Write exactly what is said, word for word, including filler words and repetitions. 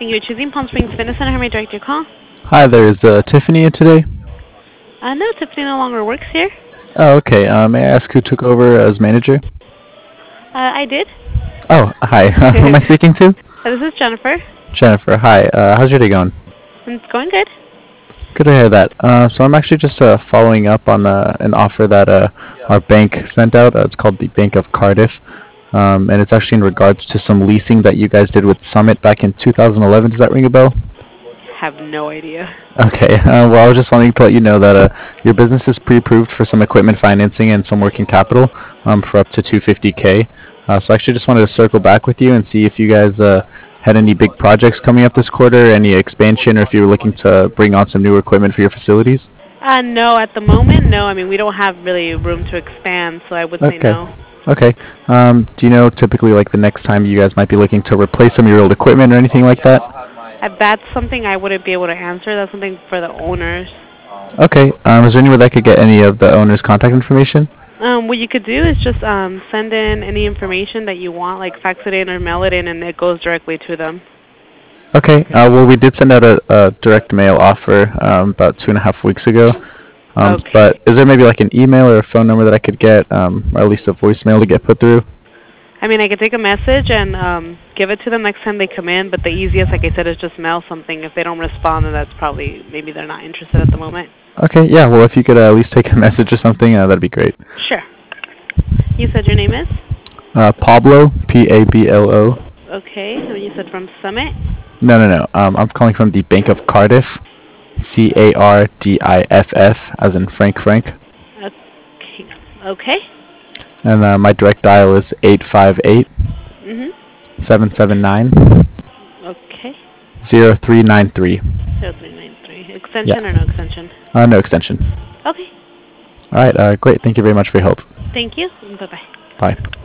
Thank you for choosing Palm Springs Fitness Center. How may I direct your call? Hi there, is uh, Tiffany in today? Uh, no, Tiffany no longer works here. Oh, okay. Uh, may I ask who took over as manager? Uh, I did. Oh, hi. Who am I speaking to? Uh, this is Jennifer. Jennifer. Hi. Uh, how's your day going? It's going good. Good to hear that. Uh, so I'm actually just uh, following up on uh, an offer that uh, our bank sent out. Uh, it's called the Bank of Cardiff, um, and it's actually in regards to some leasing that you guys did with Summit back in two thousand eleven. Does that ring a bell? Have no idea. Okay. Uh, well, I was just wanting to let you know that uh, your business is pre-approved for some equipment financing and some working capital um, for up to two hundred fifty k. Uh, so I actually just wanted to circle back with you and see if you guys uh, had any big projects coming up this quarter, any expansion, or if you were looking to bring on some new equipment for your facilities. Uh, no, at the moment, no. I mean, we don't have really room to expand, so I would say Okay. no. Okay. Um, do you know typically like the next time you guys might be looking to replace some of your old equipment or anything like that? Uh, that's something I wouldn't be able to answer. That's something for the owners. Okay. Um, is there any way that I could get any of the owner's contact information? Um, what you could do is just um, send in any information that you want, like fax it in or mail it in, and it goes directly to them. Okay. Uh, well, we did send out a, a direct mail offer um, about two and a half weeks ago. Um, Okay. but is there maybe like an email or a phone number that I could get, um, or at least a voicemail to get put through? I mean, I could take a message and um, give it to them next time they come in, but the easiest, like I said, is just mail something. If they don't respond, then that's probably, maybe they're not interested at the moment. Okay. Yeah. Well, if you could uh, at least take a message or something, uh, that'd be great. Sure. You said your name is? Uh, Pablo, P A B L O. Okay. And you said from Summit? No, no, no. Um, I'm calling from the Bank of Cardiff, C A R D I F F, as in Frank Frank. Okay. Okay. And uh, my direct dial is eight five eight, Mhm. seven seven nine, Okay. zero three nine three. zero three nine three. Yeah. Extension or no extension? Uh, no extension. Okay. All right. Uh, great. Thank you very much for your help. Thank you. Bye-bye. Bye.